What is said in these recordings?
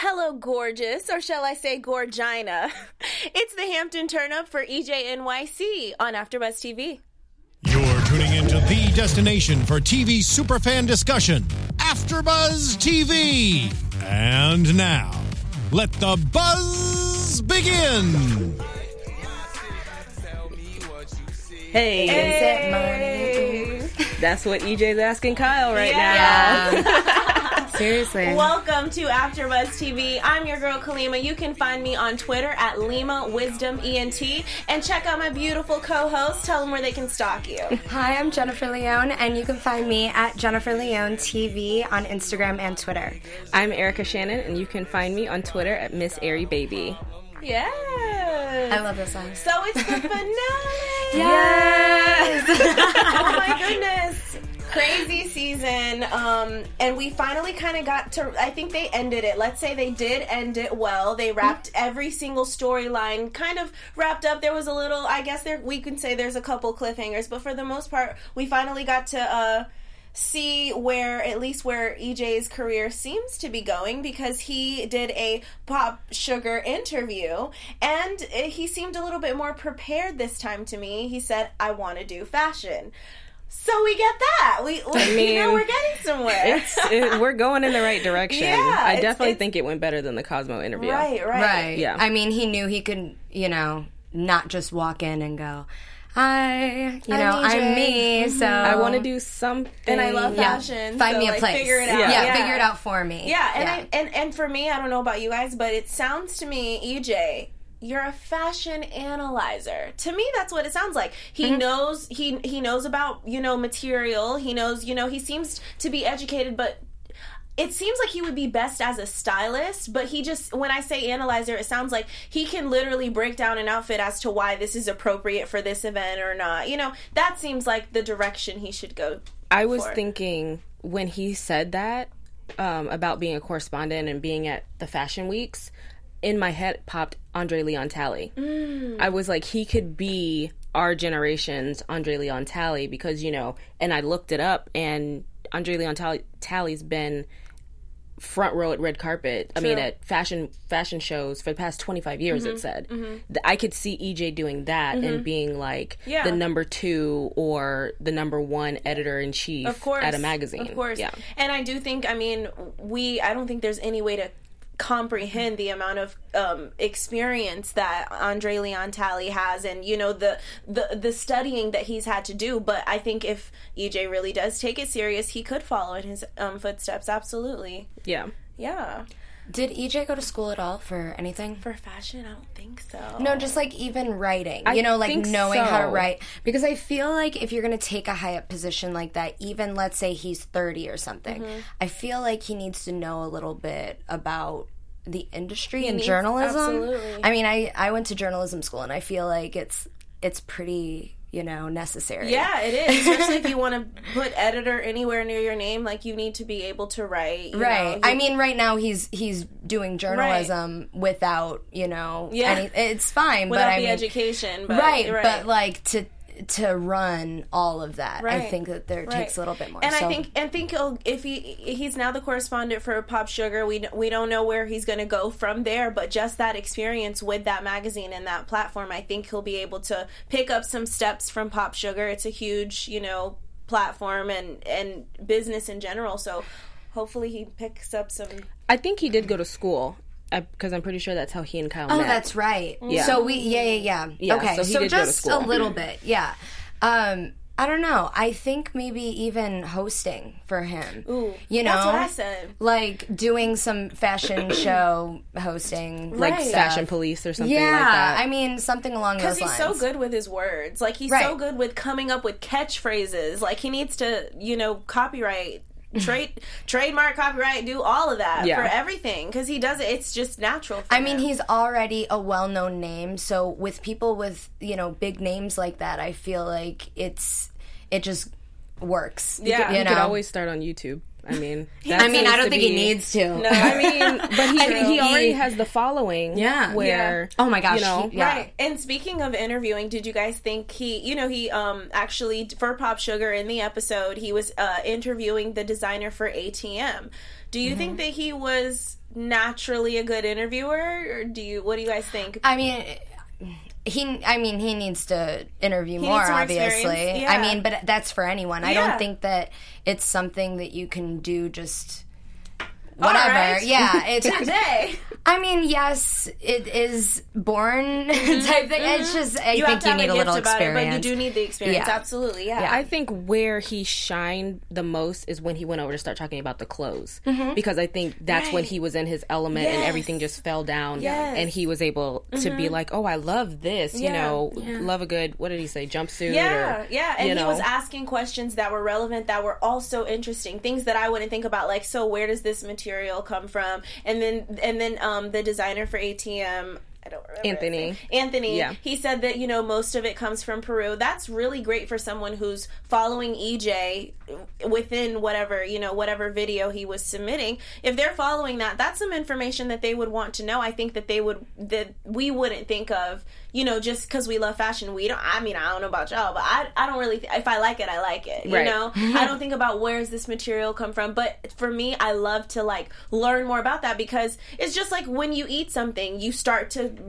Hello, gorgeous, or shall I say gorgina. It's the Hampton Turn-Up for EJNYC on AfterBuzz TV. You're tuning into the destination for TV superfan discussion, AfterBuzz TV. And now, let the buzz begin. Hey. That's what EJ's asking Kyle right now. Seriously. Welcome to AfterBuzz TV. I'm your girl Kalima. You can find me on Twitter at Lima Wisdom ENT, and check out my beautiful co-host. Tell them where they can stalk you. Hi, I'm Jennifer Leone, and you can find me at Jennifer Leone TV on Instagram and Twitter. I'm Erica Shannon, and you can find me on Twitter at Miss Airy Baby. Yes. I love this song. So it's the finale. Yes. Oh my goodness. Crazy season, and we finally kind of got to, I think they ended it. Let's say they did end it well. They wrapped every single storyline, kind of wrapped up. There was a little, I guess we can say there's a couple cliffhangers, but for the most part, we finally got to see at least where EJ's career seems to be going, because he did a Pop Sugar interview, and he seemed a little bit more prepared this time to me. He said, I want to do fashion. So we get that. We we're getting somewhere. We're going in the right direction. Yeah, I definitely think it went better than the Cosmo interview. Right. Yeah. I mean, he knew he could, not just walk in and go, I'm me, so I want to do something. And I love fashion. Find so me a place. Figure it out. Yeah, figure it out for me. Yeah, and for me, I don't know about you guys, but it sounds to me, EJ, you're a fashion analyzer. To me, that's what it sounds like. He knows he knows about, material. He knows, he seems to be educated, but it seems like he would be best as a stylist, but he just, when I say analyzer, it sounds like he can literally break down an outfit as to why this is appropriate for this event or not. That seems like the direction he should go. I was thinking when he said that about being a correspondent and being at the fashion weeks, in my head popped Andre Leon Talley. I was like, he could be our generation's Andre Leon Talley, because, and I looked it up, and Andre Leon Talley's been front row at red carpet. True. I mean, at fashion shows for the past 25 years, it said. I could see EJ doing that and being like the number 2 or the number 1 editor-in-chief at a magazine. Of course. Yeah. And I do think, I don't think there's any way to comprehend the amount of experience that Andre Leon Talley has, and the studying that he's had to do. But I think if EJ really does take it serious, he could follow in his footsteps. Absolutely. Yeah. Did EJ go to school at all for anything? For fashion, I don't think so. No, just even writing. I knowing think how to so. write. Because I feel like if you're going to take a high up position like that, even let's say he's 30 or something, I feel like he needs to know a little bit about the industry and journalism. Absolutely. I mean, I went to journalism school, and I feel like it's pretty, necessary. Yeah, it is. Especially if you want to put editor anywhere near your name, you need to be able to write. Right. I mean, right now he's doing journalism without, any, it's fine. Without but the education. But, right. But to run all of that, I think that takes a little bit more. And I think if he's now the correspondent for Pop Sugar, we don't know where he's going to go from there, but just that experience with that magazine and that platform, I think he'll be able to pick up some steps from Pop Sugar. It's a huge, platform and business in general, so hopefully he picks up some. I think he did go to school. Because I'm pretty sure that's how he and Kyle met. Oh, that's right. Yeah. So yeah. Okay, so he did just go to school. a little bit, yeah. I don't know. I think maybe even hosting for him. Ooh, that's what I said. Doing some fashion show hosting. Fashion police or something like that. I mean, something along those lines. Because he's so good with his words. He's so good with coming up with catchphrases. He needs to, copyright. Trademark, copyright, do all of that for everything, because he does it. It's just natural for him. He's already a well-known name, so with people with big names like that, I feel like it just works. Yeah, you could always start on YouTube. I mean, I don't think he needs to. No, but he already has the following. Yeah. Where oh my gosh, right. And speaking of interviewing, did you guys think he actually for Pop Sugar in the episode he was interviewing the designer for ATM? Do you think that he was naturally a good interviewer, or what do you guys think? I mean, he needs to interview more, needs more obviously. Yeah. I mean, but that's for anyone. I don't think that it's something that you can do just whatever. Right. Yeah, it's Today. I mean, yes, it is born type thing. It's just I think you need a little experience. But you do need the experience. Yeah. Absolutely, yeah. I think where he shined the most is when he went over to start talking about the clothes. Because I think that's when he was in his element and everything just fell down. Yes. And he was able to be like, oh, I love this. You know, love a good, what did he say, jumpsuit? Yeah, or, yeah. And you he know. was asking questions that were relevant, that were also interesting. Things that I wouldn't think about, like, so where does this material come from? And then the designer for ATM, I don't remember Anthony. Yeah. He said that, you know, most of it comes from Peru. That's really great for someone who's following EJ within whatever video he was submitting. If they're following that, that's some information that they would want to know. I think that we wouldn't think of, you know, just because we love fashion. I don't know about y'all, but I don't really if I like it, I like it. You Right. know? I don't think about where's this material come from. But for me, I love to like learn more about that, because it's just like when you eat something, you start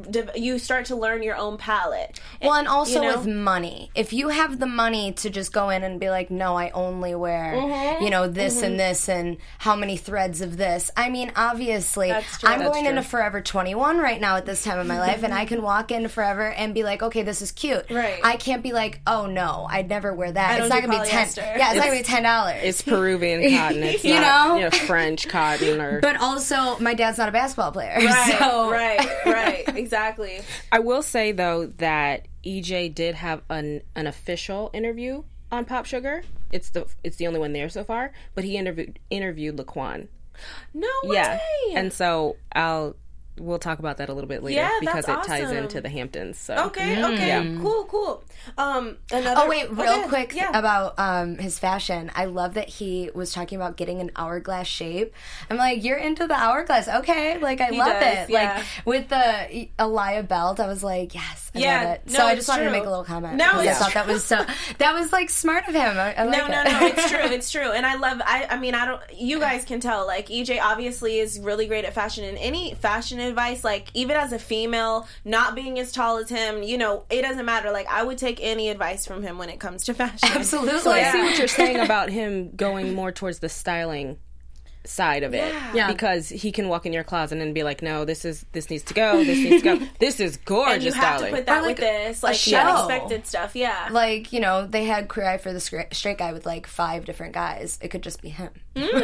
to learn your own palate. Well, and also you know? with money. If you have the money to just go in and be like, no, I only wear, you know, this and this and how many threads of this. I mean, obviously, That's true. I'm That's going true. into Forever 21 right now at this time of my life, and I can walk into Forever and be like, okay, this is cute. Right. I can't be like, oh, no, I'd never wear that. don't It's not do going to be polyester. Yeah, it's not going to be $10. It's Peruvian cotton. It's You not, know? French cotton or... But also, my dad's not a basketball player. Right, so. right, exactly. I will say, though, that EJ did have an official interview on Pop Sugar. It's the only one there so far, but he interviewed Laquan. No way. Yeah, and so we'll talk about that a little bit later, Yeah, because that's it ties awesome. into the Hamptons. So Okay, Yeah. cool. Another. Oh wait, real okay, quick yeah. about his fashion. I love that he was talking about getting an hourglass shape. I'm like, you're into the hourglass, okay? Like, I love does, it. yeah. Like with the Elia belt, I was like, yes, I Yeah, love it. no, So I it's just wanted to true. make a little comment. No, 'cause it's I thought that was like smart of him. I like No, it. it's true, and I mean, you guys can tell, like, EJ obviously is really great at fashion, and any fashion advice, like, even as a female, not being as tall as him, you know, it doesn't matter. Like, I would take any advice from him when it comes to fashion. Absolutely. So I see Yeah. what you're saying about him going more towards the styling side of it. Yeah. Because he can walk in your closet and be like, no, this needs to go, this needs to go. This is gorgeous And you have styling. to put that Or, like, with this, like, show. unexpected stuff, yeah. Like, you know, they had Queer Eye for the Straight Guy with like 5 different guys. It could just be him.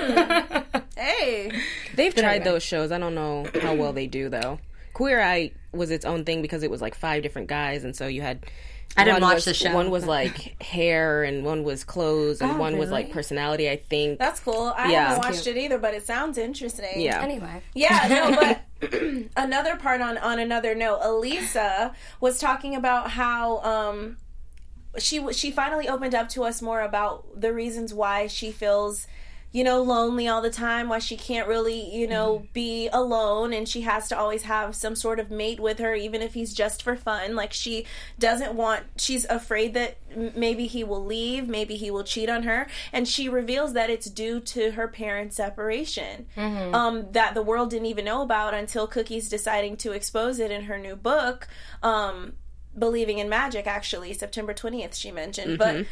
Hey. They've tried those shows. I don't know how well they do, though. Queer Eye was its own thing because it was like 5 different guys, and so you had... I didn't one watch was- the show. One was like hair, and one was clothes, and one was really? like personality, I think. That's cool. I Yeah. haven't watched it either, but it sounds interesting. Yeah. Anyway. Yeah, no, but another part on another note, Elisa was talking about how she finally opened up to us more about the reasons why she feels, you know, lonely all the time, why she can't really, you know, be alone, and she has to always have some sort of mate with her, even if he's just for fun. Like, she's afraid that maybe he will leave, maybe he will cheat on her, and she reveals that it's due to her parents' separation, that the world didn't even know about until Cookie's deciding to expose it in her new book, Believing in Magic, actually, September 20th, she mentioned. But,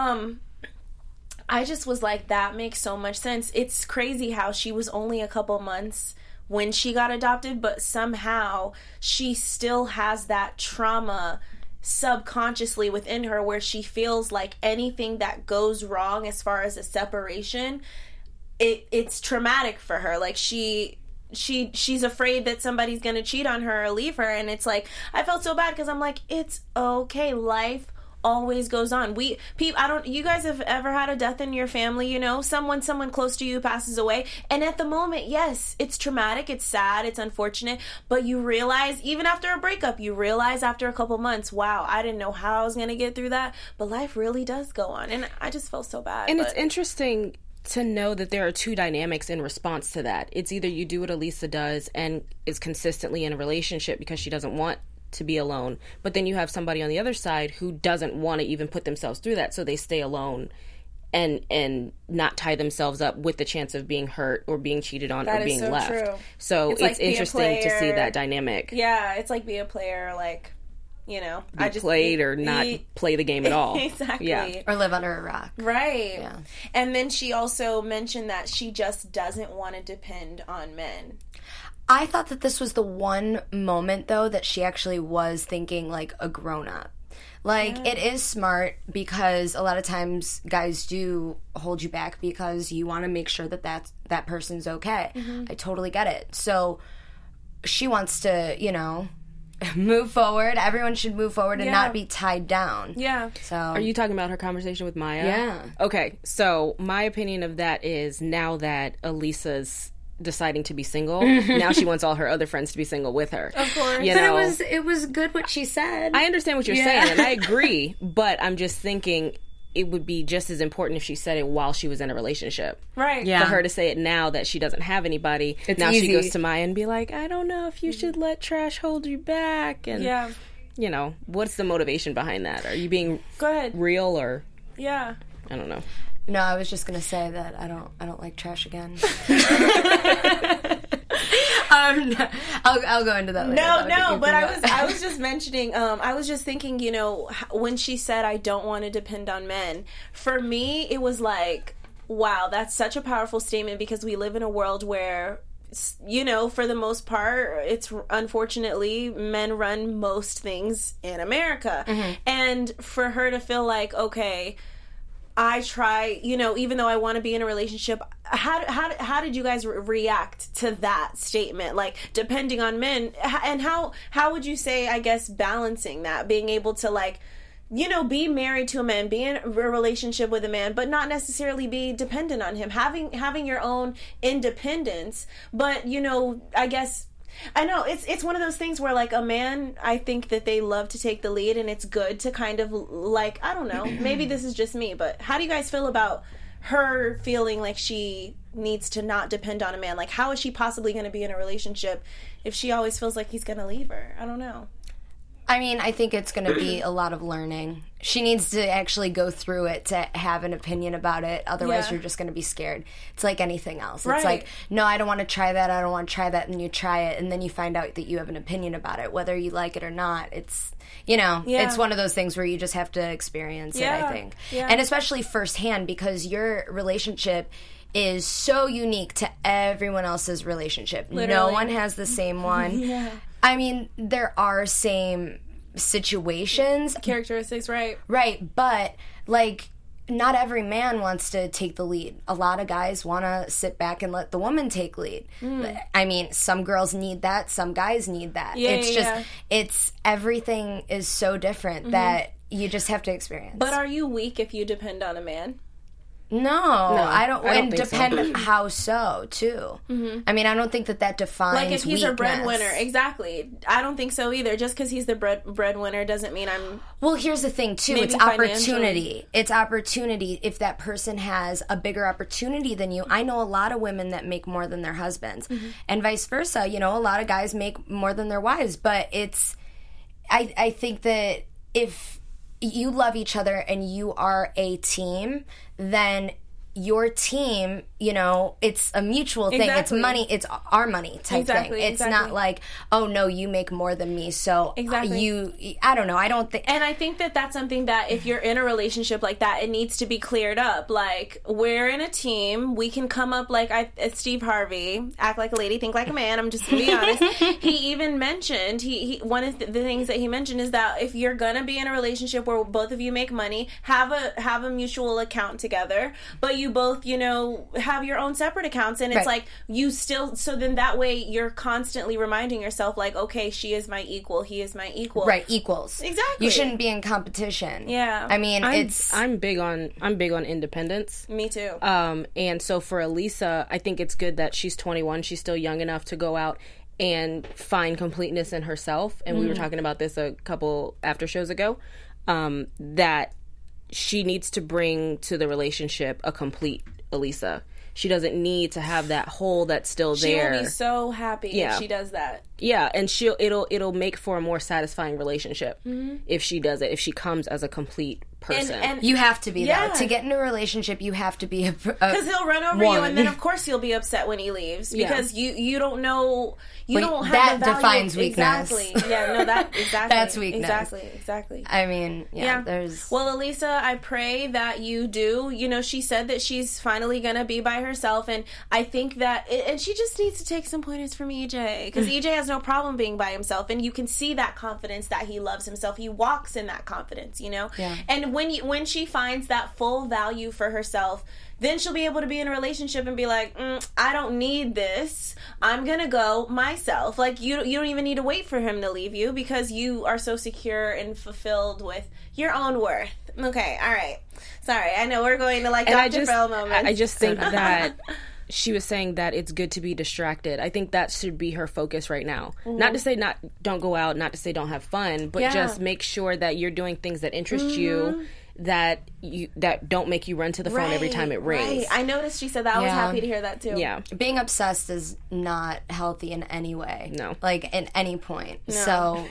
I just was like, that makes so much sense. It's crazy how she was only a couple months when she got adopted, but somehow she still has that trauma subconsciously within her where she feels like anything that goes wrong as far as a separation, it's traumatic for her. Like, she's afraid that somebody's gonna cheat on her or leave her, and it's like, I felt so bad because I'm like, it's okay, life always goes on. You guys have ever had a death in your family, you know, someone close to you passes away, and at the moment, yes, it's traumatic, it's sad, it's unfortunate, but you realize, even after a breakup, you realize after a couple months, wow, I didn't know how I was gonna get through that, but life really does go on, and I just felt so bad. And it's interesting to know that there are 2 dynamics in response to that. It's either you do what Elisa does and is consistently in a relationship because she doesn't want to be alone, but then you have somebody on the other side who doesn't want to even put themselves through that, so they stay alone and not tie themselves up with the chance of being hurt or being cheated on or being so left. true. So it's like, interesting to see that dynamic. Yeah, it's like be a player, like, you know, played or not play the game at all. Exactly. Yeah. Or live under a rock. Right. Yeah. And then she also mentioned that she just doesn't want to depend on men. I thought that this was the one moment, though, that she actually was thinking like a grown-up. Like, it is smart because a lot of times guys do hold you back because you want to make sure that that person's okay. I totally get it. So she wants to, you know, move forward. Everyone should move forward and not be tied down. Yeah. So Are you talking about her conversation with Maya? Yeah. Okay, so my opinion of that is now that Elisa's deciding to be single, now she wants all her other friends to be single with her. Of course. You But know? it was good what she said. I understand what you're saying, and I agree, but I'm just thinking it would be just as important if she said it while she was in a relationship. Right. Yeah. For her to say it now that she doesn't have anybody, It's now easy. she goes to Maya and be like, I don't know if you should let trash hold you back. And, Yeah. you know, what's the motivation behind that? Are you being Go ahead. real or, Yeah. I don't know. No, I was just gonna say that I don't like trash again. I'll go into that later. No, but I was just mentioning, I was just thinking, you know, when she said, I don't want to depend on men, for me, it was like, wow, that's such a powerful statement because we live in a world where, you know, for the most part, it's unfortunately men run most things in America. And for her to feel like, okay, I try, you know, even though I want to be in a relationship, how did you guys react to that statement? Like, depending on men, and how would you say, I guess, balancing that, being able to, like, you know, be married to a man, be in a relationship with a man, but not necessarily be dependent on him, having your own independence, but, you know, I guess, I know it's one of those things where, like, a man, I think that they love to take the lead, and it's good to kind of, like, I don't know, maybe this is just me, but how do you guys feel about her feeling like she needs to not depend on a man? Like, how is she possibly going to be in a relationship if she always feels like he's going to leave her? I don't know. I mean, I think it's going to be a lot of learning. She needs to actually go through it to have an opinion about it. Otherwise, Yeah. you're just going to be scared. It's like anything else. Right. It's like, no, I don't want to try that. I don't want to try that. And you try it, and then you find out that you have an opinion about it, whether you like it or not. It's, you know, Yeah. it's one of those things where you just have to experience it, Yeah. I think. Yeah. And especially firsthand, because your relationship is so unique to everyone else's relationship. No Literally. one has the same one. Yeah. I mean, there are same situations, Characteristics, right? right, but, like, not every man wants to take the lead. A lot of guys want to sit back and let the woman take lead. I mean, some girls need that, some guys need that. Yeah, it's yeah, just, it's, everything is so different that you just have to experience. But are you weak if you depend on a man? No, I don't. I don't And think so. depend how so too. I mean, I don't think that defines Like, if he's a weakness. breadwinner, exactly. I don't think so either. Just because he's the breadwinner doesn't mean I'm. Well, here's the thing too. Maybe It's financially. opportunity. It's opportunity. If that person has a bigger opportunity than you, I know a lot of women that make more than their husbands, and vice versa. You know, a lot of guys make more than their wives. But it's, I think that if you love each other and you are a team, then your team, you know, it's a mutual thing. Exactly. It's money. It's our money type Exactly, thing. It's exactly. not like, oh no, you make more than me, so Exactly. I don't know. I don't think. And I think that that's something that if you're in a relationship like that, it needs to be cleared up. Like, we're in a team. We can come up like Steve Harvey, act like a lady, think like a man. I'm just going to be honest. He even mentioned, he one of the things that he mentioned is that if you're going to be in a relationship where both of you make money, have a mutual account together, but you both, you know, have your own separate accounts. And it's Right. like, you still, so then that way you're constantly reminding yourself, like, okay, she is my equal, he is my equal. Right, equals. Exactly. You shouldn't be in competition. Yeah. I mean, I'm big on independence. Me too. And so for Elisa, I think it's good that she's 21. She's still young enough to go out and find completeness in herself. And we were talking about this a couple after shows ago, that she needs to bring to the relationship a complete Elisa. She doesn't need to have that hole that's still She there. will be so happy Yeah. if she does that. Yeah, and it'll make for a more satisfying relationship if she does it. If she comes as a complete person. And You have to be Yeah. though. To get into a relationship, you have to be because he'll run over you, and then of course you'll be upset when he leaves because you don't know don't have that the value. defines weakness. Exactly. Yeah, no, that exactly. That's weakness. Exactly. I mean, there's. Well, Elisa, I pray that you do. You know, she said that she's finally gonna be by herself, and I think that, and she just needs to take some pointers from EJ, because EJ has no problem being by himself, and you can see that confidence that he loves himself. He walks in that confidence, you know. Yeah. And when she finds that full value for herself, then she'll be able to be in a relationship and be like, I don't need this. I'm gonna go myself. Like, you don't even need to wait for him to leave you, because you are so secure and fulfilled with your own worth. Okay, all right. Sorry, I know we're going to like Dr. Phil moments. I just think that she was saying that it's good to be distracted. I think that should be her focus right now. Mm-hmm. Not to say don't go out, not to say don't have fun, but just make sure that you're doing things that interest you, that don't make you run to the phone every time it rings. Right. I noticed she said that. I was happy to hear that too. Yeah. Being obsessed is not healthy in any way. No. Like, at any point. No. So,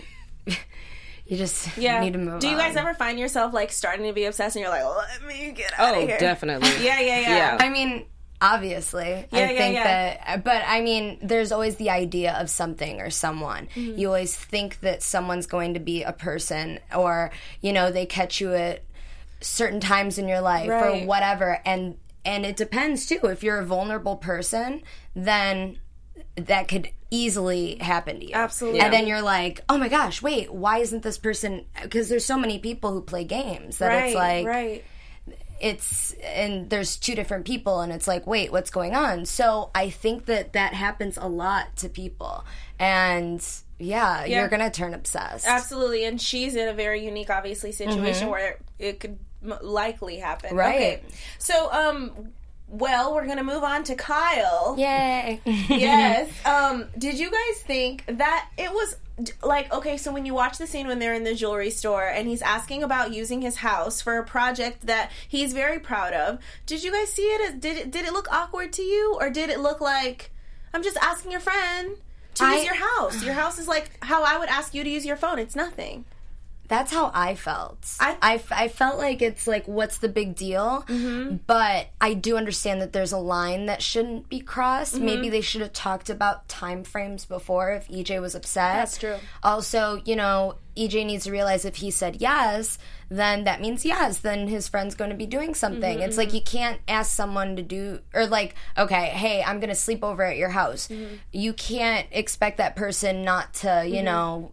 you just need to move on. Do you guys ever find yourself, like, starting to be obsessed and you're like, let me get out of here? Oh, definitely. Yeah. I mean, obviously. I think that, but I mean, there's always the idea of something or someone. Mm-hmm. You always think that someone's going to be a person, or, you know, they catch you at certain times in your life or whatever, and it depends too. If you're a vulnerable person, then that could easily happen to you. Absolutely. And then you're like, oh my gosh, wait, why isn't this person, because there's so many people who play games that it's like it's, and there's two different people, and it's like, wait, what's going on? So I think that happens a lot to people, and you're gonna turn obsessed. Absolutely. And she's in a very unique, obviously, situation where it could likely happen. Right. Okay. So, well, we're gonna move on to Kyle. Yay. Yes. Did you guys think that it was like, okay, so when you watch the scene when they're in the jewelry store and he's asking about using his house for a project that he's very proud of, did you guys see it as, did it look awkward to you, or did it look like, I'm just asking your friend to use your house? Your house is like how I would ask you to use your phone. It's nothing. That's how I felt. I felt like it's like, what's the big deal? Mm-hmm. But I do understand that there's a line that shouldn't be crossed. Mm-hmm. Maybe they should have talked about time frames before if EJ was upset. That's true. Also, you know, EJ needs to realize if he said yes, then that means yes. Then his friend's going to be doing something. Mm-hmm. It's like, you can't ask someone to do, or like, okay, hey, I'm going to sleep over at your house. Mm-hmm. You can't expect that person not to, you know,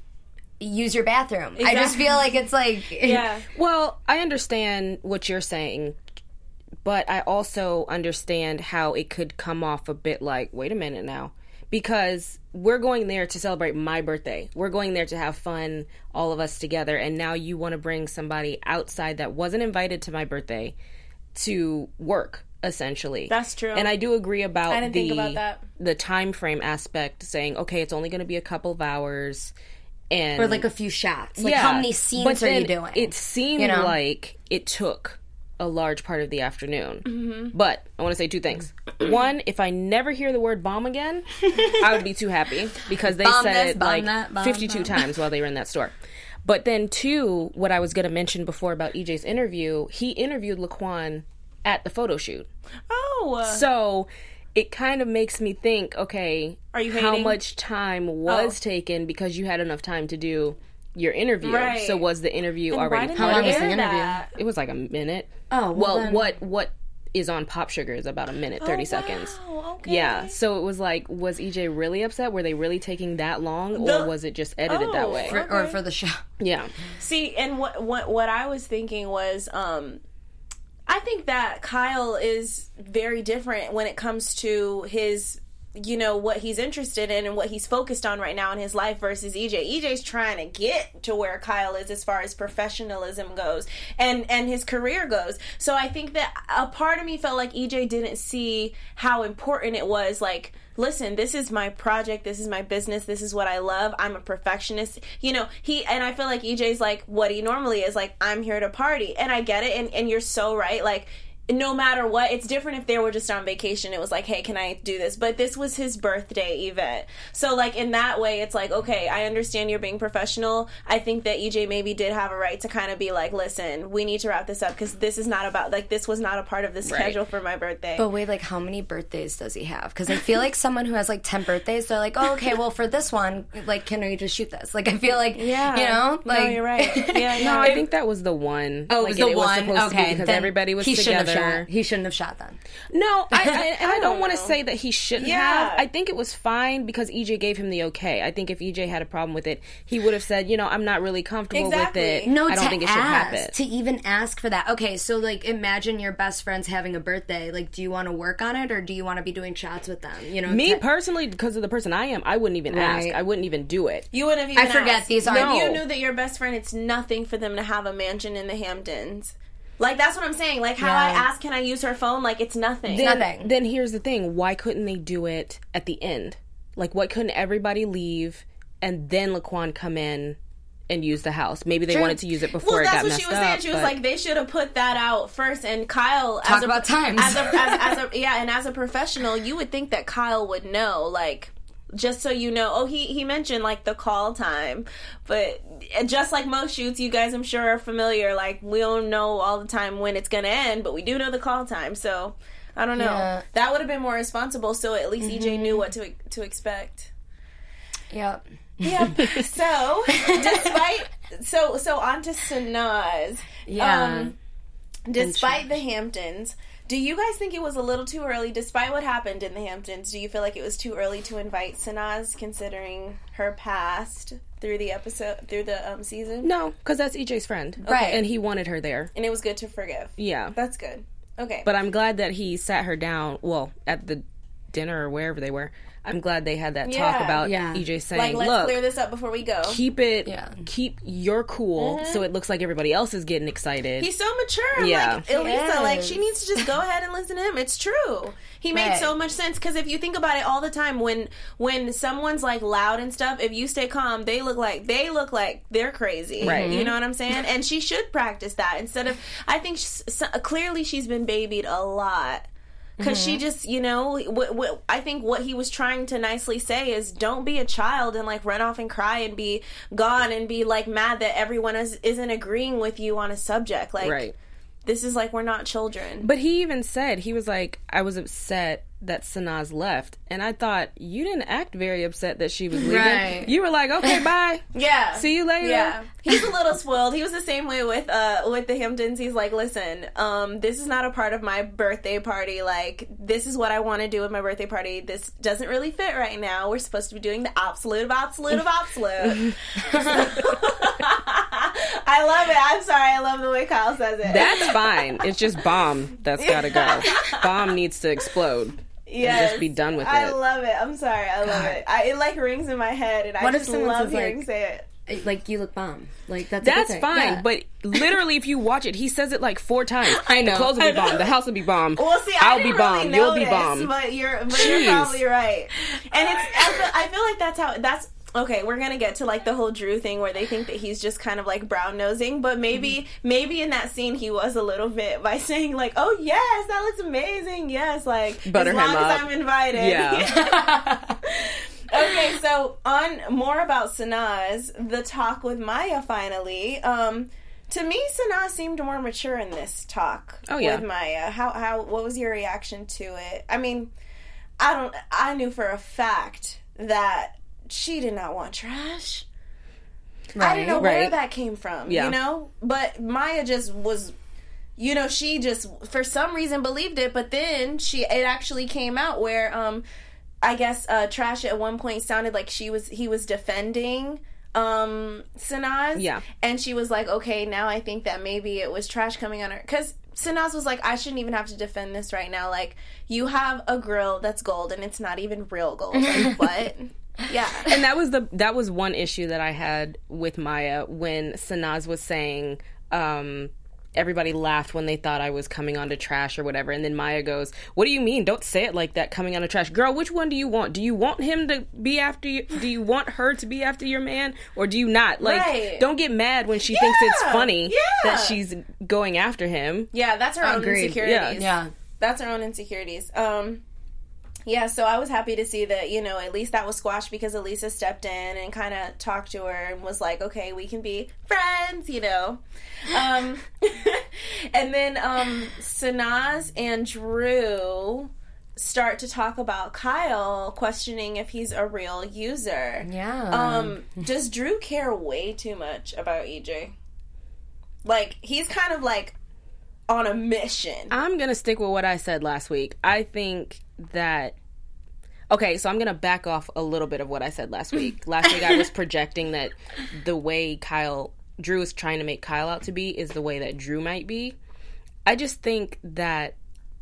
use your bathroom. Exactly. I just feel like it's like... Yeah. Well, I understand what you're saying, but I also understand how it could come off a bit like, wait a minute now. Because we're going there to celebrate my birthday. We're going there to have fun, all of us together, and now you want to bring somebody outside that wasn't invited to my birthday to work, essentially. That's true. And I do agree about I didn't think about that. The time frame aspect, saying, okay, it's only going to be a couple of hours, and or like a few shots. Like, how many scenes are you doing? It seemed like it took a large part of the afternoon. Mm-hmm. But I want to say two things. One, if I never hear the word bomb again, I would be too happy, because they said it like 52 times while they were in that store. But then two, what I was going to mention before about EJ's interview, he interviewed Laquan at the photo shoot. Oh. So it kind of makes me think, okay, are you how much time was taken because you had enough time to do your interview? Right. So was the interview and already? How long was the interview? It was like a minute. Oh, well what is on Pop Sugar is about a minute, 30 seconds. Okay. Yeah. So it was like, was EJ really upset? Were they really taking that long, or was it just edited that way? Or for the show? Yeah. See, and what I was thinking was, I think that Kyle is very different when it comes to his, you know, what he's interested in and what he's focused on right now in his life versus EJ. EJ's trying to get to where Kyle is as far as professionalism goes and his career goes. So I think that a part of me felt like EJ didn't see how important it was. Like, listen, this is my project, this is my business, this is what I love, I'm a perfectionist. You know, and I feel like EJ's like what he normally is, like, I'm here to party. And I get it, and you're so right. Like, no matter what, it's different if they were just on vacation. It was like, hey, can I do this? But this was his birthday event. So, like, in that way, it's like, okay, I understand you're being professional. I think that EJ maybe did have a right to kind of be like, listen, we need to wrap this up because this is not about, like, this was not a part of the schedule for my birthday. But wait, like, how many birthdays does he have? Because I feel like someone who has, like, 10 birthdays, they're like, oh, okay, well, for this one, like, can we just shoot this? Like, I feel like, you know? Like, no, you're right. Yeah, no, I think that was the one. Oh, it was the one? Supposed to be because everybody was together. He shouldn't have shot then. No, I don't want to say that he shouldn't have. I think it was fine because EJ gave him the okay. I think if EJ had a problem with it, he would have said, I'm not really comfortable with it. No, I don't think it should happen. To even ask for that. Okay, so, like, imagine your best friend's having a birthday. Like, do you want to work on it or do you want to be doing shots with them? Me personally, because of the person I am, I wouldn't even ask. I wouldn't even do it. You wouldn't even I forget asked. these are. If you knew that your best friend, it's nothing for them to have a mansion in the Hamptons. Like, that's what I'm saying. Like, how I asked, can I use her phone? Like, it's nothing. Then here's the thing. Why couldn't they do it at the end? Like, why couldn't everybody leave and then Laquan come in and use the house? Maybe they wanted to use it before it got messed up. Well, that's what she was saying. She was like, they should have put that out first. And Kyle... Talk about times. As a professional, you would think that Kyle would know, like... Just so you know, he mentioned, like, the call time. But just like most shoots, you guys, I'm sure, are familiar. Like, we don't know all the time when it's going to end, but we do know the call time. So, I don't know. Yeah. That would have been more responsible, so at least EJ knew what to expect. Yep. So, so on to Sanaz. Yeah. Despite the Hamptons... Do you guys think it was a little too early, despite what happened in the Hamptons? Do you feel like it was too early to invite Sanaz, considering her past through the season? No, because that's EJ's friend, right? And he wanted her there, and it was good to forgive. Yeah, that's good. Okay, but I'm glad that he sat her down. Well, at the dinner or wherever they were. I'm glad they had that talk about EJ saying, like, let's clear this up before we go. Keep your cool so it looks like everybody else is getting excited. He's so mature. Yeah. Like, Elisa, like, she needs to just go ahead and listen to him. It's true. He made so much sense, because if you think about it all the time, when someone's, like, loud and stuff, if you stay calm, they look like they're crazy. Right. You know what I'm saying? And she should practice that instead of, I think clearly she's been babied a lot. Because she just, I think what he was trying to nicely say is, don't be a child and, like, run off and cry and be gone and be, like, mad that everyone isn't agreeing with you on a subject. Like, this is, like, we're not children. But he even said, he was like, I was upset that Sanaz left. And I thought, you didn't act very upset that she was leaving. Right. You were like, okay, bye. Yeah. See you later. Yeah. He's a little spoiled. He was the same way with the Hamptons. He's like, listen, this is not a part of my birthday party. Like, this is what I want to do with my birthday party. This doesn't really fit right now. We're supposed to be doing the absolute of absolute of absolute. I love it. I'm sorry. I love the way Kyle says it. That's fine. It's just bomb that's got to go. Bomb needs to explode. Yes. Just be done with it. I love it. I'm sorry. I love it. It, like, rings in my head, and I just love hearing say it. Like, you look bomb. Like, that's fine. Yeah. But literally, if you watch it, he says it like 4 times. I know. The clothes will be bomb. The house will be bomb. Well, see, I'll be bomb. Really You'll be bomb. But you're probably right. And I feel like that's okay, we're gonna get to, like, the whole Drew thing where they think that he's just kind of, like, brown-nosing, but maybe in that scene he was a little bit by saying, like, oh, yes, that looks amazing, yes, like, butter as long him up. as I'm invited. Yeah. Okay, so on more about Sanaz, the talk with Maya finally, to me, Sanaz seemed more mature in this talk with Maya. What was your reaction to it? I mean, I knew for a fact that she did not want trash. Right, I didn't know where that came from, But Maya just was, she just, for some reason, believed it, but then it actually came out where, I guess, Trash at one point sounded like he was defending Sanaz. Yeah. And she was like, okay, now I think that maybe it was Trash coming on her. Because Sanaz was like, I shouldn't even have to defend this right now. Like, you have a grill that's gold, and it's not even real gold. Like, what? Yeah. And that was one issue that I had with Maya when Sanaz was saying, everybody laughed when they thought I was coming on to trash or whatever. And then Maya goes, what do you mean? Don't say it like that, coming on to trash. Girl, which one do you want? Do you want him to be after you? Do you want her to be after your man? Or do you not? Like, don't get mad when she thinks it's funny that she's going after him. Yeah, that's her own insecurities. Yeah. That's her own insecurities. Yeah, so I was happy to see that, you know, at least that was squashed because Elisa stepped in and kind of talked to her and was like, okay, we can be friends, you know. And then Sanaz and Drew start to talk about Kyle, questioning if he's a real user. Yeah. Does Drew care way too much about EJ? Like, he's kind of like on a mission. I'm going to stick with what I said last week. I think that... Okay, so I'm going to back off a little bit of what I said last week. Last week I was projecting that the way Drew is trying to make Kyle out to be is the way that Drew might be. I just think that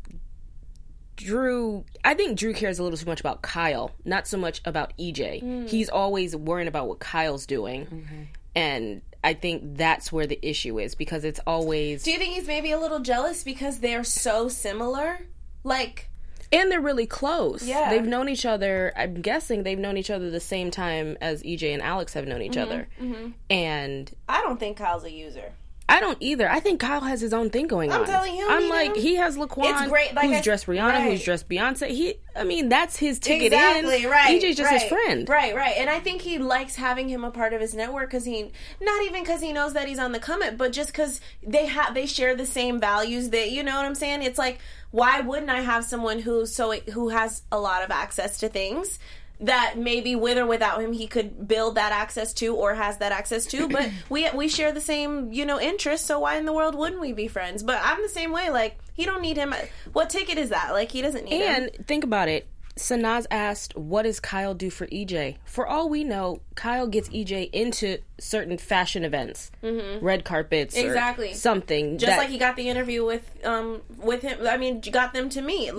Drew cares a little too much about Kyle, not so much about EJ. He's always worrying about what Kyle's doing. Mm-hmm. And I think that's where the issue is, because it's always... Do you think he's maybe a little jealous because they're so similar? Like... And they're really close. Yeah. They've known each other, I'm guessing they've known each other the same time as EJ and Alex have known each other. Mm-hmm. And... I don't think Kyle's a user. I don't either. I think Kyle has his own thing going on. I'm telling you. I'm like, he has Laquan, it's great. Like who's dressed Rihanna, who's dressed Beyonce. That's his ticket in. Right. EJ's just his friend. Right. And I think he likes having him a part of his network because not even because he knows that he's on the come up, but just because they share the same values. That, you know what I'm saying? It's like, why wouldn't I have someone who has a lot of access to things that maybe with or without him he could build that access to or has that access to, but we share the same, you know, interests, so why in the world wouldn't we be friends? But I'm the same way. Like, he don't need him. What ticket is that? Like, he doesn't need him. And think about it. Sanaz asked, what does Kyle do for EJ? For all we know, Kyle gets EJ into certain fashion events, red carpets, exactly, or something. Just like he got the interview with him. I mean, you got them to meet.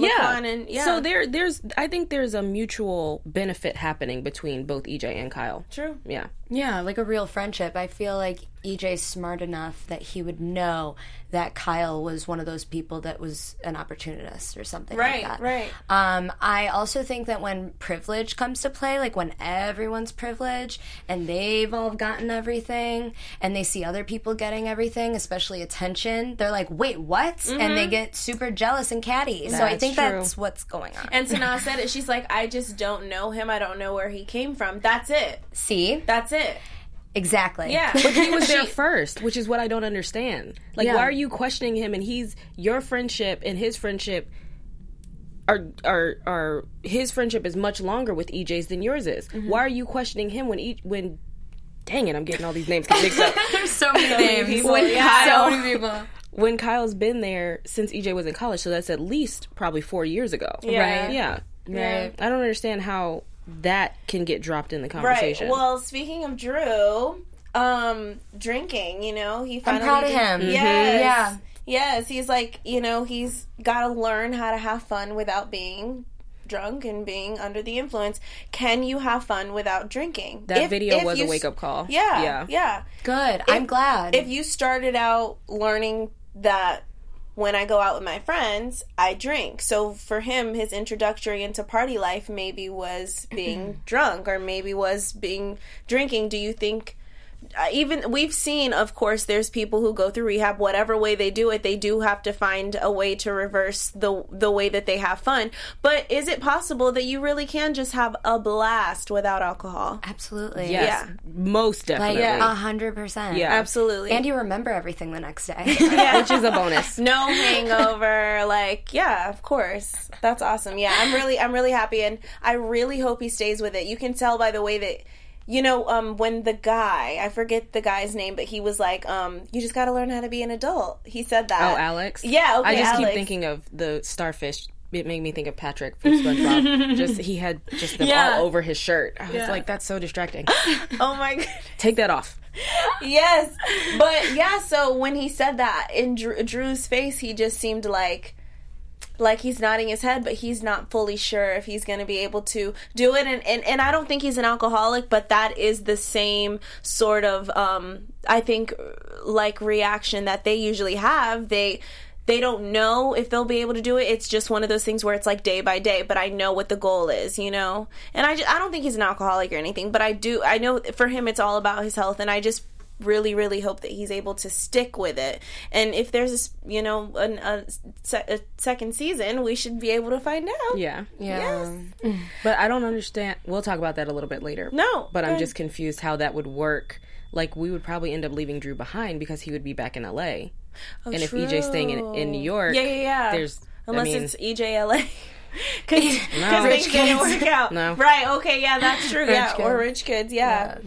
So I think there's a mutual benefit happening between both EJ and Kyle. True. Yeah, like a real friendship. I feel like EJ's smart enough that he would know that Kyle was one of those people that was an opportunist or something like that. Right. I also think that when privilege comes to play, like when everyone's privileged and they've all gotten everything and they see other people getting everything, especially attention, they're like, wait, what? Mm-hmm. And they get super jealous and catty. So I think that's what's going on. And Sanaa said it. She's like, I just don't know him. I don't know where he came from. That's it. See? That's it. Exactly. Yeah. But he was there first, which is what I don't understand. Like, why are you questioning him? And your friendship and his friendship are his friendship is much longer with EJ's than yours is. Mm-hmm. Why are you questioning him when dang it, I'm getting all these names mixed up. There's so many names. So many people. When Kyle's been there since EJ was in college, so that's at least probably 4 years ago. Yeah. Right? Yeah. Right. I don't understand how that can get dropped in the conversation. Right. Well, speaking of Drew, drinking, you know, he finally... I'm proud of him. Yes. Yeah. Yes, he's like, you know, he's got to learn how to have fun without being drunk and being under the influence. Can you have fun without drinking? That video was a wake-up call. Yeah. Good. I'm glad. If you started out learning that when I go out with my friends, I drink. So for him, his introductory into party life maybe was being drunk or maybe was drinking. Do you think... even we've seen, of course, there's people who go through rehab, whatever way they do it, they do have to find a way to reverse the way that they have fun. But is it possible that you really can just have a blast without alcohol? Absolutely. Yes, yeah. Most definitely. Like 100%. Yeah. Absolutely. And you remember everything the next day. Which is a bonus. No hangover. Like, yeah, of course. That's awesome. Yeah, I'm really happy, and I really hope he stays with it. You can tell by the way that, you know, when the guy, I forget the guy's name, but he was like, you just got to learn how to be an adult. He said that. Oh, Alex? Yeah, okay, I just Alex. keep thinking of the starfish. It made me think of Patrick from SpongeBob. He had just them all over his shirt. I was like, that's so distracting. Oh my God. Take that off. Yes. But yeah, so when he said that, in Drew's face, he just seemed like, like he's nodding his head, but he's not fully sure if he's going to be able to do it. And I don't think he's an alcoholic, but that is the same sort of, I think, like, reaction that they usually have. They don't know if they'll be able to do it. It's just one of those things where it's like day by day, but I know what the goal is, you know? And I don't think he's an alcoholic or anything, but I know for him it's all about his health, and I just really, really hope that he's able to stick with it. And if there's, you know, a second season, we should be able to find out. Yeah. Yes. But I don't understand. We'll talk about that a little bit later. No. But I'm just confused how that would work. Like, we would probably end up leaving Drew behind because he would be back in LA. Oh, and true. if EJ's staying in New York, there's unless it's EJ LA. Because things didn't work out. No. Right, okay, yeah, that's true. Kids. Or rich kids, yeah.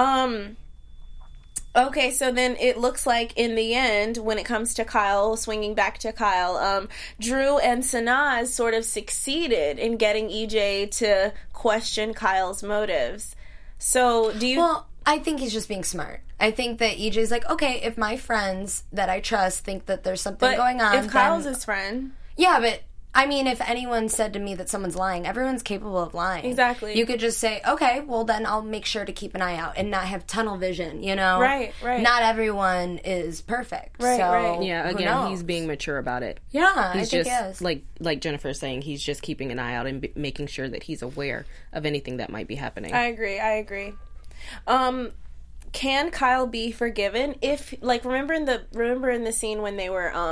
Okay, so then it looks like in the end, when it comes to Kyle, swinging back to Kyle, Drew and Sanaz sort of succeeded in getting EJ to question Kyle's motives. So do you... Well, I think he's just being smart. I think that EJ's like, okay, if my friends that I trust think that there's something going on... if Kyle's his friend... Yeah, but... I mean, if anyone said to me that someone's lying, everyone's capable of lying. Exactly. You could just say, okay, well, then I'll make sure to keep an eye out and not have tunnel vision, you know? Right. Not everyone is perfect. Right, so, right. Yeah, who again, knows? he's being mature about it. Yeah, He's I think just, he is. like Jennifer's saying, he's just keeping an eye out and making sure that he's aware of anything that might be happening. I agree. Can Kyle be forgiven if, like, remember in the scene when they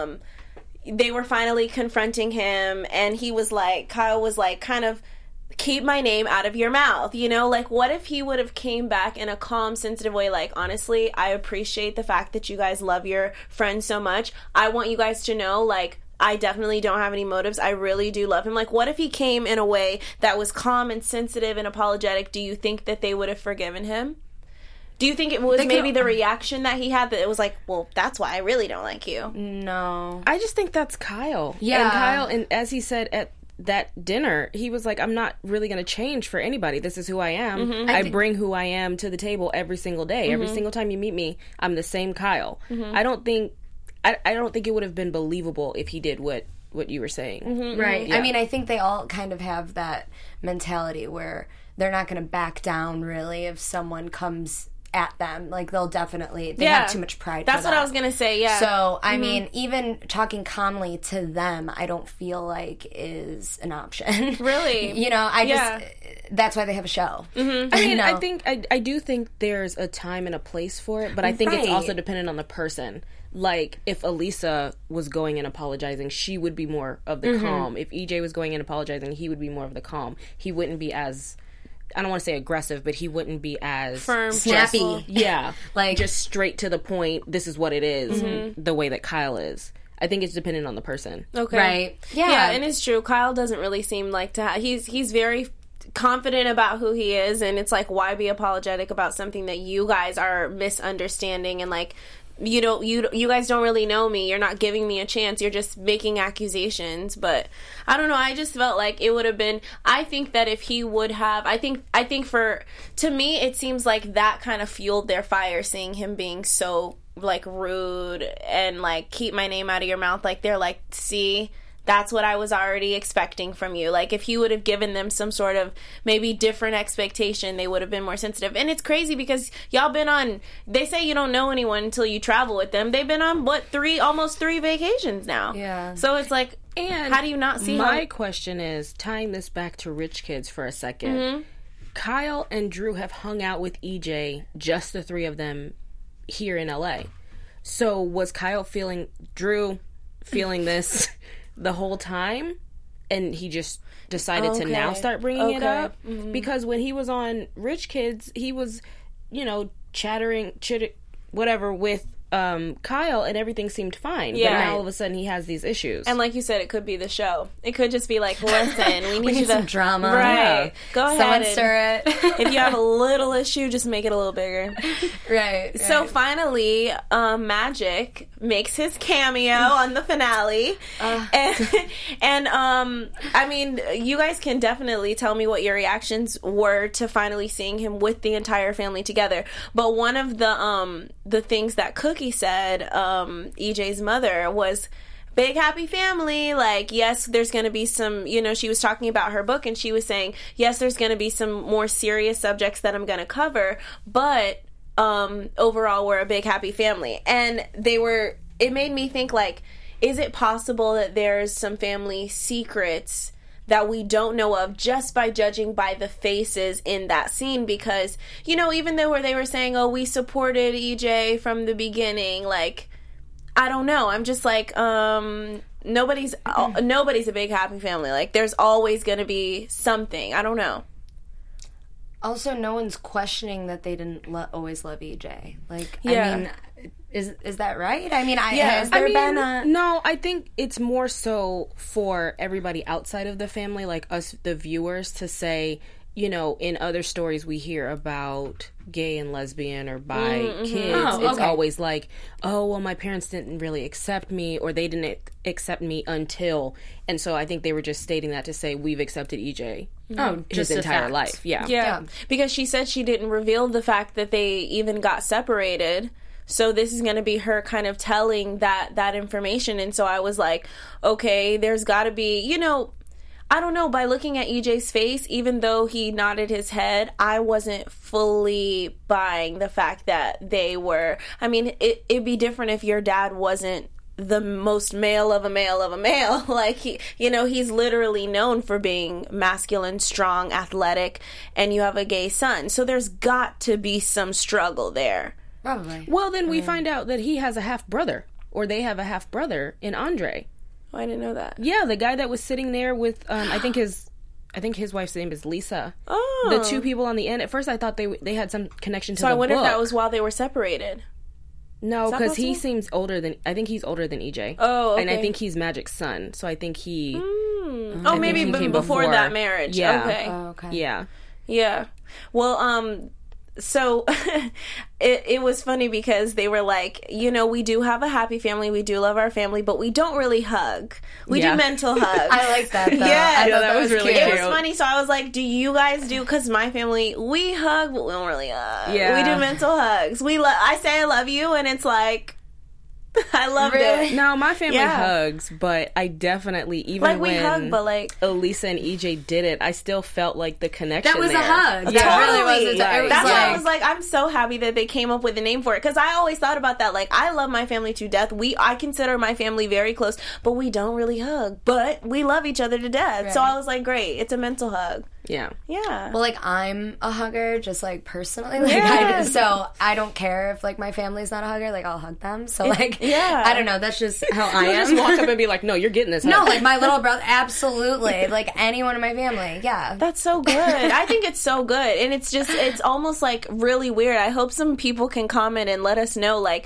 were finally confronting him, and he was like, Kyle was like, kind of, keep my name out of your mouth, you know? Like, what if he would have came back in a calm, sensitive way, like, honestly, I appreciate the fact that you guys love your friend so much. I want you guys to know, like, I definitely don't have any motives. I really do love him. Like, what if he came in a way that was calm and sensitive and apologetic? Do you think that they would have forgiven him? Do you think it was maybe the reaction that he had that it was like, well, that's why I really don't like you? No. I just think that's Kyle. Yeah. And Kyle, and as he said at that dinner, he was like, I'm not really going to change for anybody. This is who I am. Mm-hmm. I bring who I am to the table every single day. Mm-hmm. Every single time you meet me, I'm the same Kyle. Mm-hmm. I don't think it would have been believable if he did what you were saying. Mm-hmm. Right. Yeah. I mean, I think they all kind of have that mentality where they're not going to back down, really, if someone comes at them. Like, they'll definitely... They have too much pride That's for what that. I was going to say, yeah. So, I mean, even talking calmly to them, I don't feel like is an option. Really? You know, I just... That's why they have a show. Mm-hmm. I mean, I do think there's a time and a place for it, but I think it's also dependent on the person. Like, if Elisa was going and apologizing, she would be more of the calm. If EJ was going and apologizing, he would be more of the calm. He wouldn't be as... I don't want to say aggressive, but he wouldn't be as... firm, Snappy. Yeah. Like... just straight to the point, this is what it is, the way that Kyle is. I think it's dependent on the person. Okay. Right. Yeah, and it's true. Kyle doesn't really seem like to he's very confident about who he is, and it's like, why be apologetic about something that you guys are misunderstanding, and like, you guys don't really know me. You're not giving me a chance. You're just making accusations. But I don't know. I just felt like it would have been. I think that if he would have, to me, it seems like that kind of fueled their fire. Seeing him being so like rude and like, keep my name out of your mouth. Like, they're like, see. That's what I was already expecting from you. Like, if he would have given them some sort of maybe different expectation, they would have been more sensitive. And it's crazy because y'all been on, they say you don't know anyone until you travel with them. They've been on, almost three vacations now. Yeah. So it's like, and how do you not see my question is, tying this back to Rich Kids for a second, Kyle and Drew have hung out with EJ, just the three of them, here in LA. So was Drew feeling this the whole time, and he just decided to now start bringing it up? Because when he was on Rich Kids, he was, chattering with Kyle, and everything seemed fine. Yeah. But now all of a sudden he has these issues. And like you said, it could be the show. It could just be like, listen, we need you some drama. Right. Yeah. Go ahead. Someone and stir it. if you have a little issue, just make it a little bigger. Right. So finally, Magic makes his cameo on the finale. And I mean, you guys can definitely tell me what your reactions were to finally seeing him with the entire family together. But one of the things that Cookie said, EJ's mother, was big happy family. Like, yes, there's going to be some, you know, she was talking about her book and she was saying, yes, there's going to be some more serious subjects that I'm going to cover, but overall we're a big happy family. And it made me think, like, is it possible that there's some family secrets that we don't know of just by judging by the faces in that scene? Because, you know, even though they were saying, oh, we supported EJ from the beginning, like, I don't know. I'm just like, nobody's a big happy family. Like, there's always going to be something. I don't know. Also, no one's questioning that they didn't always love EJ. Like, Yeah. I mean, is that right? I mean, has there been a... No, I think it's more so for everybody outside of the family, like us, the viewers, to say, you know, in other stories we hear about gay and lesbian or bi kids, it's always like, oh, well, my parents didn't really accept me, or they didn't accept me until, and so I think they were just stating that to say we've accepted EJ his entire life. Yeah, because she said she didn't reveal the fact that they even got separated. So this is going to be her kind of telling that information. And so I was like, okay, there's got to be, you know, I don't know, by looking at EJ's face, even though he nodded his head, I wasn't fully buying the fact that they were, I mean, it'd be different if your dad wasn't the most male of a male of a male. Like, he, you know, he's literally known for being masculine, strong, athletic, and you have a gay son. So there's got to be some struggle there. Probably. Well, then we find out that he has a half-brother, or they have a half-brother in Andre. Oh, I didn't know that. Yeah, the guy that was sitting there with, I think his wife's name is Lisa. Oh. The two people on the end. At first I thought they had some connection to So the I wonder book. if that was while they were separated. No, because he possible? seems older than, I think he's older than EJ. Oh, okay. And I think he's Magic's son, so I think he... Oh, maybe he came before that marriage. Yeah. Okay. Oh, okay. Yeah. Yeah. Well, so it was funny because they were like, you know, we do have a happy family, we do love our family, but we don't really hug. We do mental hugs. I like that, though. Yeah, I thought that was really It cute. was funny, so I was like, do you guys do, because my family, we hug, but we don't really hug. Yeah. We do mental hugs. I say I love you, and it's like, I loved it. No, my family Yeah. hugs, but I definitely, even Like, we when hug, but like... Elisa and EJ did it, I still felt like the connection That was there. a hug. Yeah. That really was. Right. It was That's like, why I was like, I'm so happy that they came up with a name for it, because I always thought about that. Like, I love my family to death. I consider my family very close, but we don't really hug. But we love each other to death. So Right. I was like, great, it's a mental hug. Yeah. Yeah. well, like, I'm a hugger, just, like, personally. Like, Yes. so I don't care if, like, my family's not a hugger. Like, I'll hug them. So, like, Yeah. I don't know. That's just how I You'll am. just walk up and be like, no, you're getting this hug. No, like, my little brother, absolutely. Like, anyone in my family, yeah. That's so good. I think it's so good. And it's almost like really weird. I hope some people can comment and let us know, like,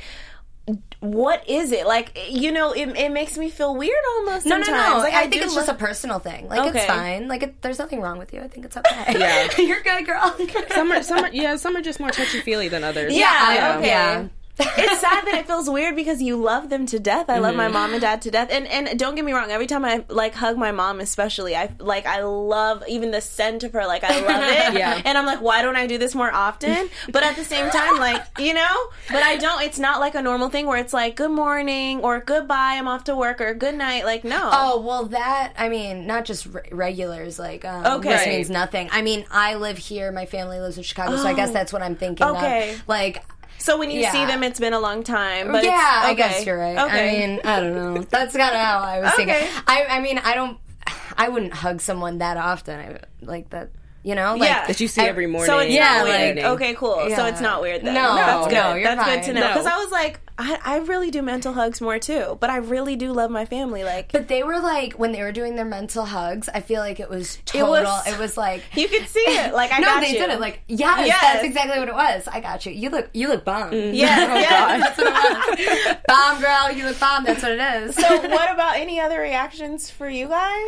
what is it? Like, you know, it makes me feel weird almost No, sometimes. Like, I think do it's just a personal thing. Like, Okay. it's fine. Like, there's nothing wrong with you. I think it's okay. Yeah. You're good, girl. Some are just more touchy-feely than others. Yeah, okay. Yeah. It's sad that it feels weird because you love them to death. I love my mom and dad to death, and don't get me wrong. Every time I like hug my mom, especially, I love even the scent of her. Like, I love it. Yeah. And I'm like, why don't I do this more often? But at the same time, like, you know, but I don't. It's not like a normal thing where it's like good morning or goodbye, I'm off to work, or good night. Like, no. Oh, well, that, I mean, not just regulars, like, Okay. this means nothing. I mean, I live here, my family lives in Chicago, so I guess that's what I'm thinking Okay. of. Like, So when you Yeah. see them, it's been a long time. But yeah, it's, I okay. guess you're right. Okay. I mean, I don't know. That's kind of how I was thinking. Okay. I mean, I wouldn't hug someone that often. Like that, you know? Like, Yeah. That you see every morning. So it's Yeah, not weird. like- Okay, cool. So Yeah. it's not weird then. No, That's good. no, you're That's good to fine. know. No. Because I was like, I really do mental hugs more too. But I really do love my family. Like, But they were like, when they were doing their mental hugs, I feel like it was total. It was like, you could see it. Like, I no, got they you. did it. Like, yes, Yes. that's exactly what it was. I got you. You look bomb. Yes, yes. That's what it was. Bomb, girl. You look bomb. That's what it is. So what about any other reactions for you guys?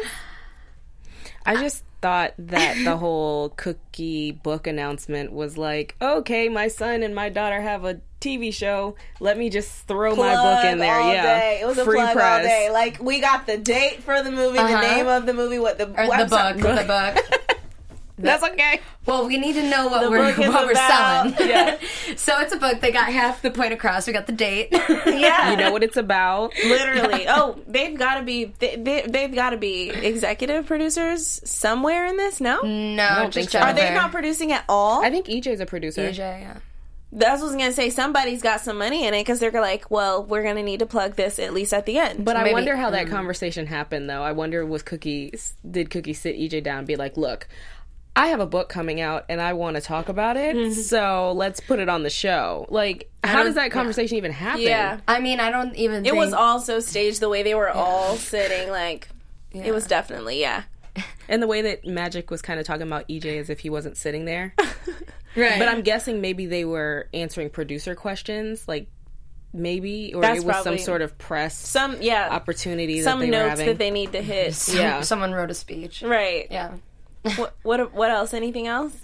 I just thought that the whole cookie book announcement was like, okay, my son and my daughter have a TV show. Let me just throw my book in there. All Yeah, day. It was a free plug press. all day. Like, we got the date for the movie, the name of the movie, what the Or the website. book. The book. That's okay. Well, we need to know what The we're book is about- selling. Yeah. So it's a book. They got half the point across. We got the date. Yeah. You know what it's about. Literally. Oh, they've got to be. They've got to be executive producers somewhere in this. No, No, just so. are they Jennifer. not producing at all? I think EJ's a producer. EJ, yeah. That's what I was gonna say. Somebody's got some money in it because they're like, well, we're gonna need to plug this at least at the end. But I maybe- wonder how that conversation happened, though. I wonder did Cookie sit EJ down and be like, look, I have a book coming out and I want to talk about it, so let's put it on the show. Like, how does that conversation even happen? yeah, I mean, I don't even it think... was also staged the way they were all sitting. Like, it was definitely And the way that Magic was kind of talking about EJ as if he wasn't sitting there. Right. But I'm guessing maybe they were answering producer questions, like maybe, or That's it was probably- some sort of press some opportunity that some they were notes having. that they need to hit. Yeah. Someone wrote a speech. Right. Yeah. What else? Anything else?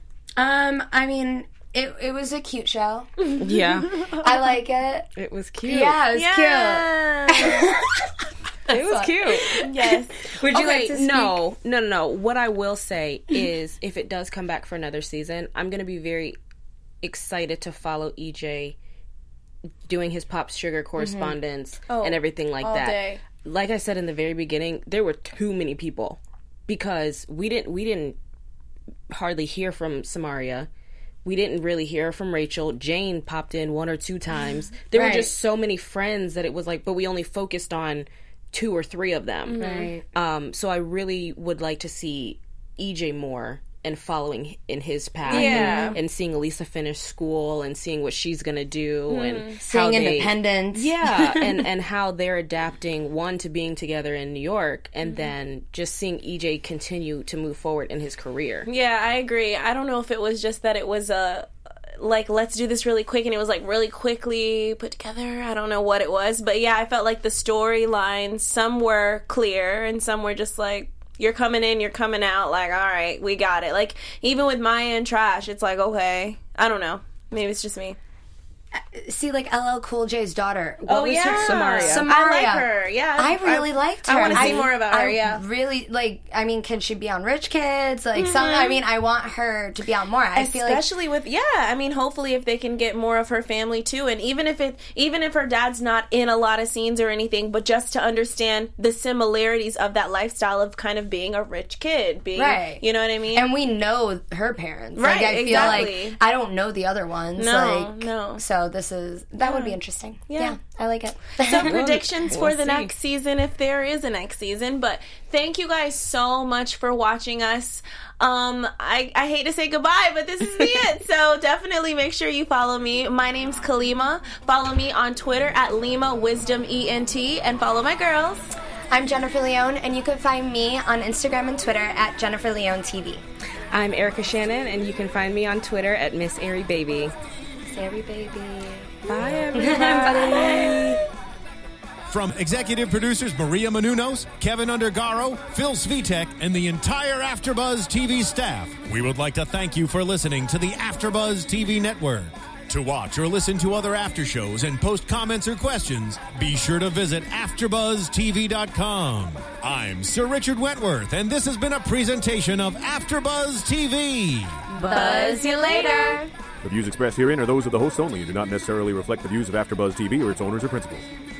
I mean, it was a cute show. Yeah, I like it. it was cute. Yeah, it was cute. Yeah. It was cute. Yes. Would you Okay, like to speak? No. What I will say is, if it does come back for another season, I'm going to be very excited to follow EJ doing his Pop Sugar correspondence and everything like all that. day. Like I said in the very beginning, there were too many people because we didn't hardly hear from Samaria. We didn't really hear from Rachel. Jane popped in 1 or 2 times. There were Right. just so many friends that it was like, but we only focused on 2 or 3 of them. Right. So I really would like to see EJ more and following in his path. Yeah. And seeing Elisa finish school and seeing what she's going to do and how Seeing they... independence. Yeah, and how they're adapting, one, to being together in New York, and then just seeing EJ continue to move forward in his career. Yeah, I agree. I don't know if it was just that it was like, let's do this really quick, and it was like really quickly put together. I don't know what it was, but yeah, I felt like the storylines, some were clear and some were just like, you're coming in, you're coming out, like, all right, we got it. Like, even with Maya and Trash, it's like, okay, I don't know. Maybe it's just me. See, like LL Cool J's daughter. What was her? Samaria. I like her, yeah. I really liked her. I want to see more about her, I yeah. really, like, I mean, can she be on Rich Kids? Like, I mean, I want her to be on more. I feel like... Especially with, I mean, hopefully if they can get more of her family too, and even if her dad's not in a lot of scenes or anything, but just to understand the similarities of that lifestyle of kind of being a rich kid, being, Right. you know what I mean? And we know her parents. Right, Like, I feel exactly. like I don't know the other ones. No, like, no. So that would be interesting. Yeah. I like it. Some predictions for we'll the see. next season, if there is a next season. But thank you guys so much for watching us. I hate to say goodbye, but this is the end. So definitely make sure you follow me. My name's Kalima. Follow me on Twitter at Lima Wisdom ENT, and follow my girls. I'm Jennifer Leone, and you can find me on Instagram and Twitter at Jennifer Leone TV. I'm Erica Shannon, and you can find me on Twitter at Miss Airy Baby. Sorry, baby. Bye, everybody. From executive producers Maria Menounos, Kevin Undergaro, Phil Svitek, and the entire AfterBuzz TV staff, we would like to thank you for listening to the AfterBuzz TV network. To watch or listen to other after shows and post comments or questions, be sure to visit AfterBuzzTV.com. I'm Sir Richard Wentworth, and this has been a presentation of AfterBuzz TV. Buzz you later. The views expressed herein are those of the hosts only and do not necessarily reflect the views of AfterBuzz TV or its owners or principals.